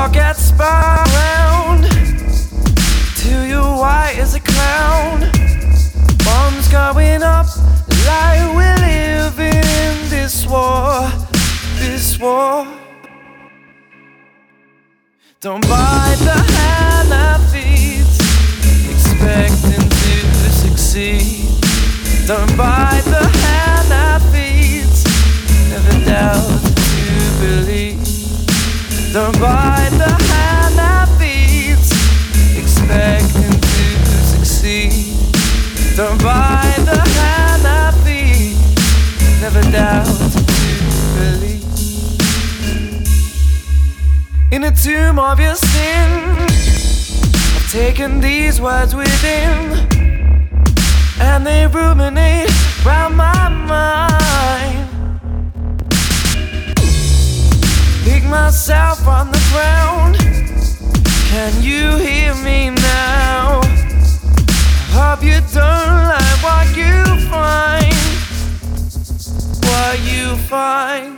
get spun around till you're white as a clown. Bombs going up like we're living in this war, this war. Don't bite the hand that feeds, expecting to succeed. Don't bite the hand that feeds, never doubt to believe. Don't bite the hand that feeds, expecting to succeed. Don't bite the hand that feeds, never doubt to believe. In the tomb of your sin, I've taken these words within, and they ruminate round my mind. Pick myself on the ground. Can you hear me now? I hope you don't like what you find, what you find.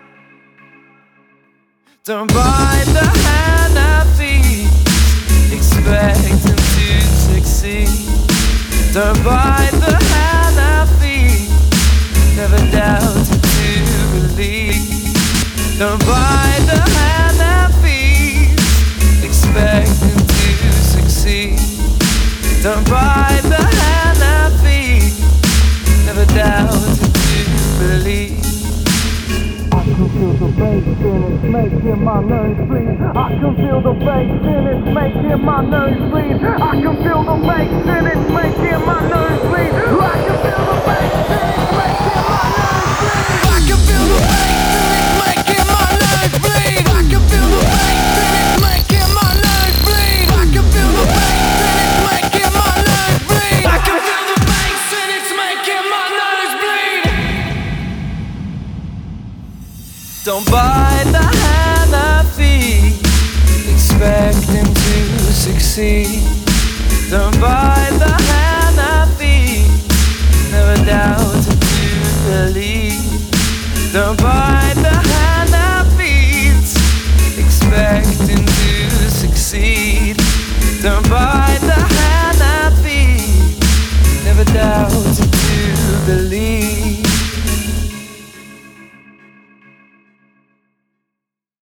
Don't bite the hand that feeds, expecting to succeed. Don't bite the hand that feeds, never doubt to believe. Don't bite the hand that feeds, expecting to succeed. Don't bite the hand that feeds, never doubt to believe. I can feel the bass and it's making my nose bleed. I can feel the bass and it's making my nose bleed. I can feel the bass and it's making my nose bleed. I can feel the bass and it's making my nose bleed. I can feel the bass and it's making my nose bleed. I can feel the bass and it's making my nose bleed. I can feel the bass and it's making my nose bleed. I can feel the bass and it's making my nose bleed. Don't bite the hand that feeds, expecting to succeed. Don't bite the hand that feeds, never doubt to believe. Don't bite the hand that feeds, expecting to succeed. Don't bite the hand that feeds, never doubt to believe.